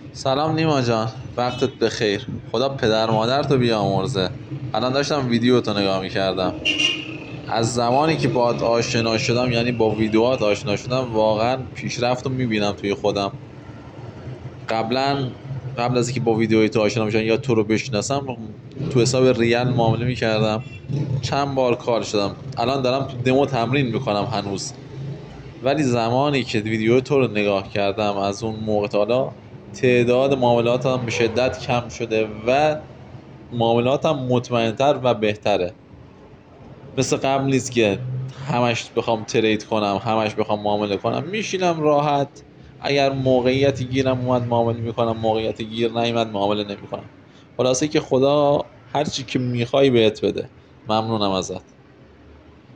سلام نیما جان، وقتت بخیر. خدا پدر مادر تو بیامرزه. الان داشتم ویدیو تو نگاه میکردم. از زمانی که باهات آشنا شدم، یعنی با ویدیوهات آشنا شدم، واقعا پیشرفت رو میبینم توی خودم. قبلا قبل از اینکه با ویدیوهای تو آشنا بشم یا تو رو بشناسم، تو حساب ریال معامله میکردم. چند بار کار شدم. الان دارم تو دمو تمرین میکنم هنوز. ولی زمانی که ویدیو تو رو نگاه کردم، از اون موقع تا حالا تعداد معاملاتم به شدت کم شده و معاملاتم مطمئنتر و بهتره. مثل قبل نیست که همش بخوام ترید کنم، همش بخوام معامله کنم. میشینم راحت، اگر موقعیتی گیرم اومد معامله میکنم، موقعیتی گیر نیومد معامله نمیکنم. خلاصه که خدا هر چی که میخوای بهت بده. ممنونم ازت.